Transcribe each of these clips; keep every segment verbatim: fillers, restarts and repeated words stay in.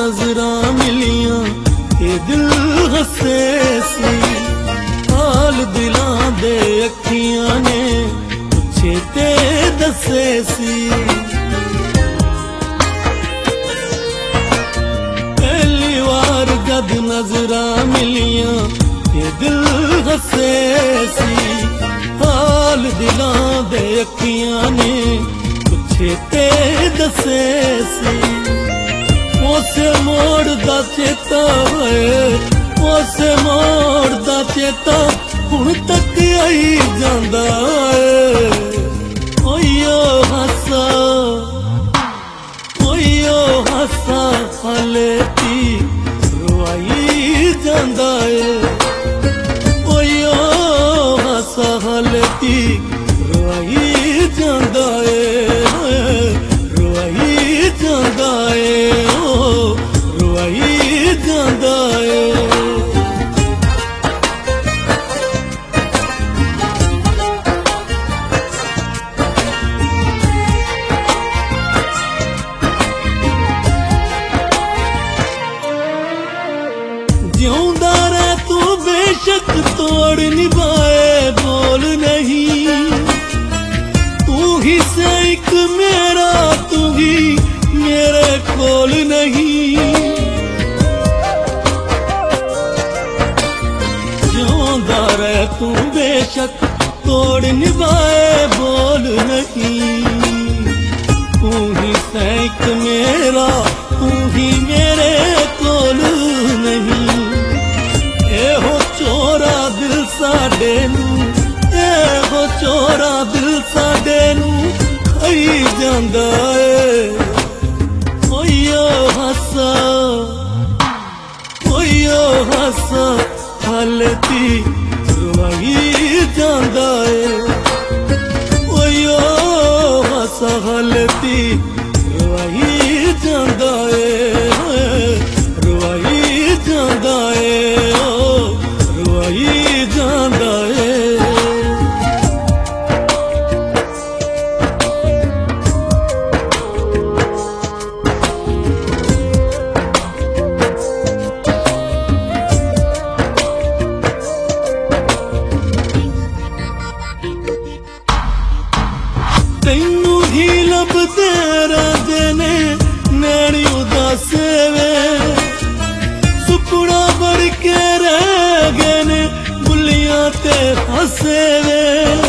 नजरां मिलियां ते दिल हसे सी। हाल दिलां दे अखियां ने पुछे ते दसे सी। पहली बार जद नजरां मिलियां ते दिल हसे सी। हाल दिलां दे अखियां ने पुछे ते दसे सी। उसे मोड़ दा चेता है, उसे मोड़ दा चेता हुण तक आई जांदा है। ओयो हासा ओयो हासा हाले ती रुआई जांदा है। ओयो हासा हाले ती रुआई जांदा है, रुआई जांदा है, रुआई जांदा है। जिਉਂदा रह तू बेशक तोड़ निभाए बोल नहीं। तू ही से एक मेरा, तू ही मेरे कोल नहीं। जिਉਂदा रह तू बेशक तोड़ निभाए बोल नहीं। तू ही से एक मेरा, तू ही मेरे कोल नहीं। एहो चोरा दिल साडे नू, एहो चोरा दिल साडे नू खाई जांदा है। ओयो हासा ओयो हासा हाले ती रुआई जांदा है। ओयो हासा हाले ती रुआई जांदा है, रुआई जांदा है, रुआई जांदा है। तैनू ही लभदे रहिंदे ने नैणी उदासे वे। सुपना बन के रह गए ने बुलियां ते हसे वे।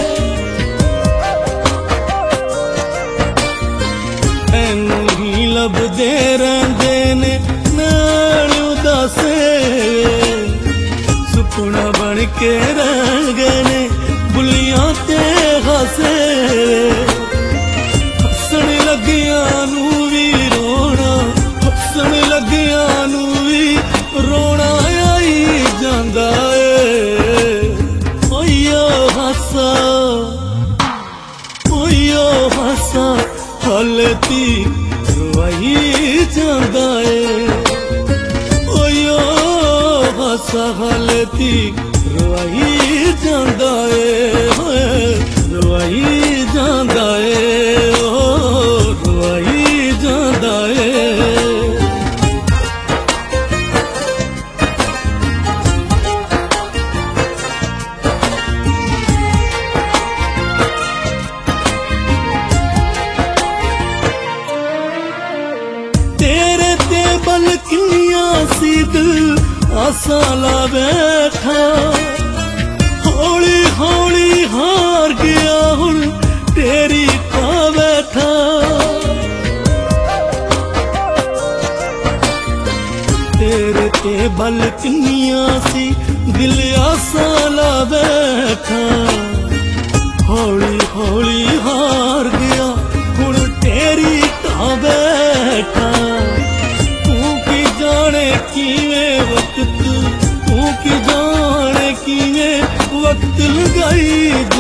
तैनू ही लभदे रहिंदे ने नैणी उदासे वे। सुपना बन के रह गए ने बुलियां ते हसे वे। हसन लगियां नू भी रोना, हसन लगियां नू भी रोना आई जांदा है। ओयो हासा ओयो हासा हाले ती रुआई जांदा है। ओयो हासा हाले ती रुआई जांदा है, रुआई जांदा है, रुआई जांदा है। तेरे ते बल किन्नियां सी दिल आसा ला बैठा। हौली हौली हार गया हुण तेरी पा बैठा। तेरे ते बल किन्नियां सी दिल आसा ला बैठा। हौली हौली हार गया हुण तेरी पा बैठा। तू की जाने किवें वक्त, तू की जाने किवें वक्त लगाई